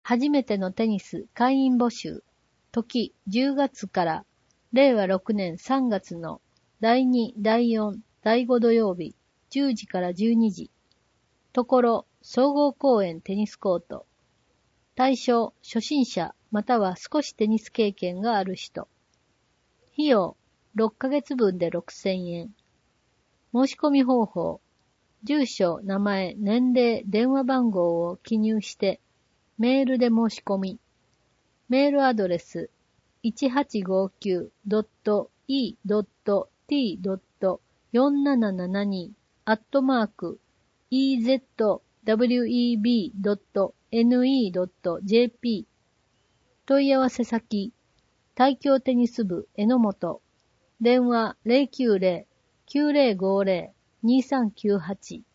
初めてのテニス会員募集。時10月から令和6年3月の第2、第4、第5土曜日10時から12時。ところ、総合公園テニスコート。対象、初心者または少しテニス経験がある人。費用、6ヶ月分で6000円。申し込み方法。住所、名前、年齢、電話番号を記入して、メールで申し込み。メールアドレス、1859.e.t.ezweb.ne.jp。問い合わせ先、大京テニス部榎本。電話090-9050-2398